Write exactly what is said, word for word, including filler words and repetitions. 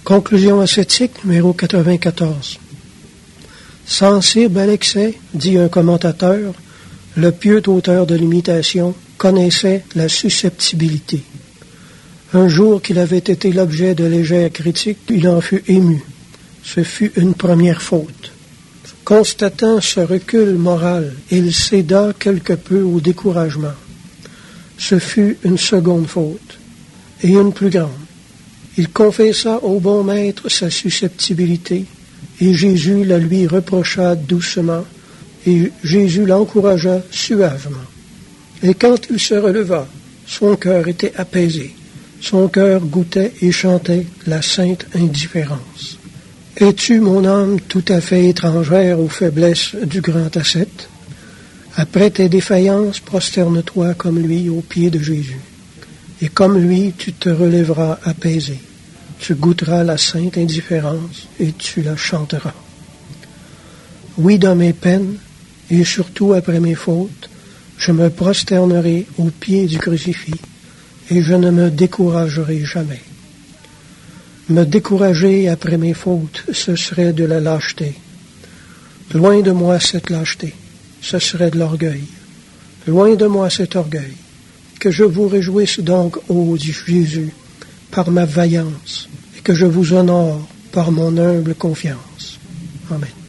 Conclusion ascétique numéro quatre-vingt-quatorze. Sensible à l'excès, dit un commentateur, le pieux auteur de l'imitation connaissait la susceptibilité. Un jour qu'il avait été l'objet de légères critiques, il en fut ému. Ce fut une première faute. Constatant ce recul moral, il céda quelque peu au découragement. Ce fut une seconde faute, et une plus grande. Il confessa au bon maître sa susceptibilité, et Jésus la lui reprocha doucement, et Jésus l'encouragea suavement. Et quand il se releva, son cœur était apaisé, son cœur goûtait et chantait la sainte indifférence. Es-tu, mon âme, tout à fait étrangère aux faiblesses du grand ascète? Après tes défaillances, prosterne-toi comme lui aux pieds de Jésus. Et comme lui, tu te relèveras apaisé. Tu goûteras la sainte indifférence et tu la chanteras. Oui, dans mes peines, et surtout après mes fautes, je me prosternerai aux pieds du crucifix, et je ne me découragerai jamais. Me décourager après mes fautes, ce serait de la lâcheté. Loin de moi cette lâcheté, ce serait de l'orgueil. Loin de moi cet orgueil. Que je vous réjouisse donc, ô Jésus, par ma vaillance, et que je vous honore par mon humble confiance. Amen.